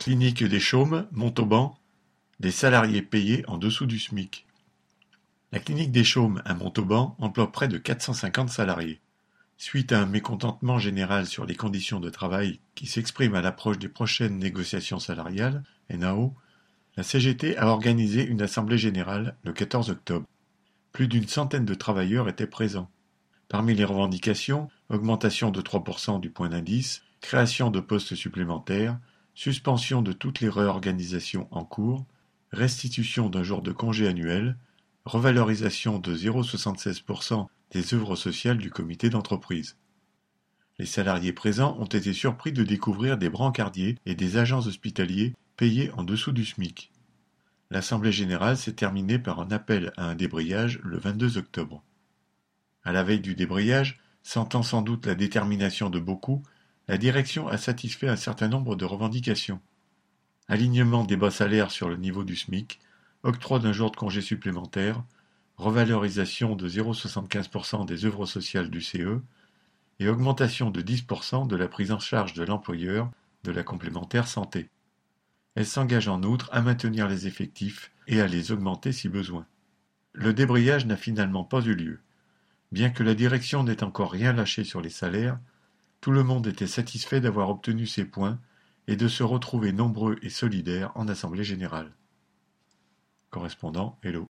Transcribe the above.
Clinique des Chaumes, Montauban, des salariés payés en dessous du SMIC. La clinique des Chaumes à Montauban emploie près de 450 salariés. Suite à un mécontentement général sur les conditions de travail qui s'exprime à l'approche des prochaines négociations salariales, NAO, la CGT a organisé une assemblée générale le 14 octobre. Plus d'une centaine de travailleurs étaient présents. Parmi les revendications, augmentation de 3% du point d'indice, création de postes supplémentaires, suspension de toutes les réorganisations en cours, restitution d'un jour de congé annuel, revalorisation de 0,76% des œuvres sociales du comité d'entreprise. Les salariés présents ont été surpris de découvrir des brancardiers et des agents hospitaliers payés en dessous du SMIC. L'assemblée générale s'est terminée par un appel à un débrayage le 22 octobre. À la veille du débrayage, sentant sans doute la détermination de beaucoup, la direction a satisfait un certain nombre de revendications. Alignement des bas salaires sur le niveau du SMIC, octroi d'un jour de congé supplémentaire, revalorisation de 0,75% des œuvres sociales du CE et augmentation de 10% de la prise en charge de l'employeur de la complémentaire santé. Elle s'engage en outre à maintenir les effectifs et à les augmenter si besoin. Le débrayage n'a finalement pas eu lieu. Bien que la direction n'ait encore rien lâché sur les salaires, tout le monde était satisfait d'avoir obtenu ces points et de se retrouver nombreux et solidaires en assemblée générale. Correspondant Hello.